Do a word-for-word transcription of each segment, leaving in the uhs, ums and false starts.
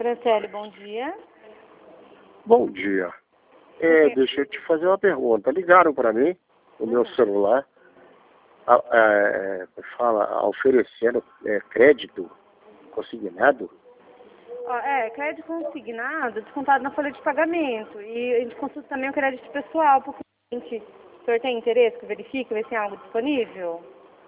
Franciele, bom dia. Bom dia. É, deixa eu te fazer uma pergunta. Ligaram para mim, o meu celular, a, é, fala, oferecendo é, crédito consignado. Ó, é, crédito consignado, descontado na folha de pagamento. E a gente consulta também o crédito pessoal para o cliente. O senhor tem interesse que verifique, ver se tem algo disponível?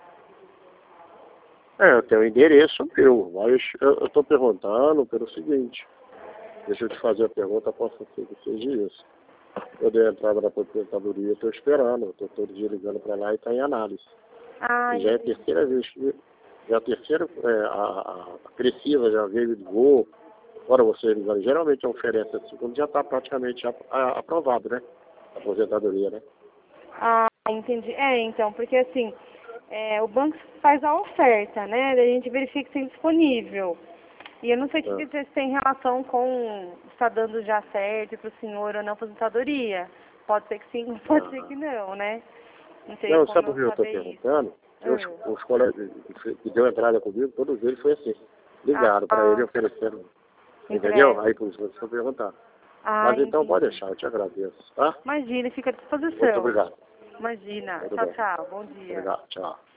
É, eu tenho o endereço meu, mas eu estou perguntando pelo seguinte. Deixa eu te fazer a pergunta, posso ser que seja isso. Eu dei a entrada da aposentadoria, estou esperando, estou todo dia ligando para lá e está em análise. Ah, E já é a terceira vez que... Já a terceira, é, a, a, a Crescisa já veio e ligou, agora você ligando, geralmente oferece a segunda, já está praticamente a, a, aprovado, né? A aposentadoria, né? ah, entendi. É, então, porque assim, é, o banco faz a oferta, né? Daí a gente verifica se tem disponível. E eu não sei o que Ah. que isso tem relação com se está dando já certo para o senhor ou não aposentadoria. Pode ser que sim, pode Ah. ser que não, né? Não sei Não, como sabe por eu que eu estou saber isso. perguntando? Os, Hum. os colegas que deu entrada comigo, todos eles foi assim. Ligaram para Ah, ele oferecendo. Entendeu? entrega. Aí por isso que eu estou perguntando. Ah, Mas então pode entendi. deixar, eu te agradeço, tá? Imagina, fica à Muito disposição. obrigado. Imagina. Tudo Tchau, bem. tchau. Bom dia. Obrigado, tchau.